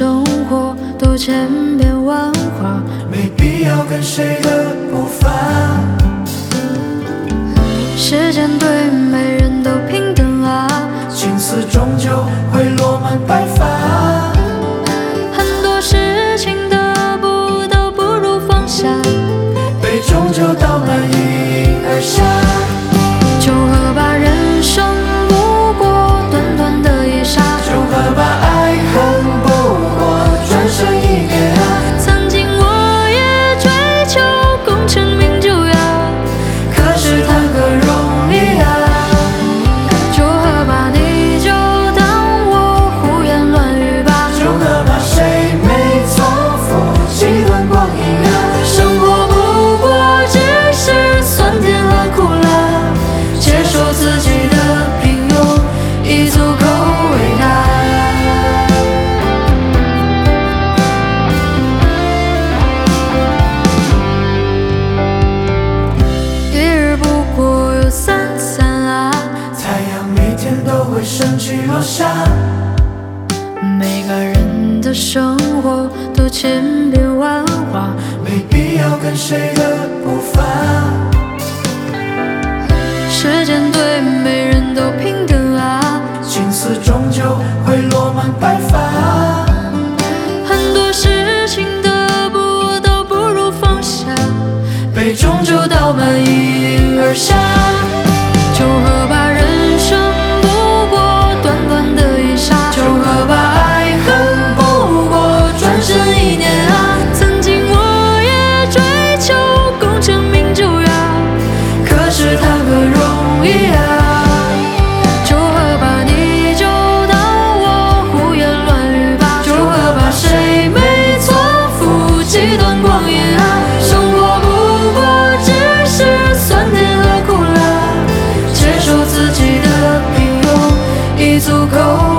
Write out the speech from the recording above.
生活都千变万化， 没必要跟谁的步伐。 时间对每人都平等啊， 青丝终究会落满白发。 很多事情得不到不如放下， 悲终究到满意而下。 就和把人生不过短短的一刹， 就和把爱恨不过转身一念啊。 曾经我也追求功成名就呀， 可是谈何容易啊。 就和把你就当我胡言乱语吧， 就和把谁没错付几段光阴啊。 生活不过只是酸甜和苦辣，接受自己的平庸已足够伟大。一日不过有三餐啊， 太阳每天都会升起落下。 每个人的生活都千变万化， 没必要跟谁的步伐。 时间对每人都平等啊， 青丝终究会落满白发。 很多事情得不到不如放下， 悲终究到满意而下。 就和把人生不过短短的一刹， 就和把爱恨不过转身一念啊。 曾经我也追求功成名就呀， 可是谈何容易啊。 就和把你就当我胡言乱语吧， 就和把谁没错付几段光阴啊。 生活不过只是酸甜和苦辣，接受自己的平庸已足够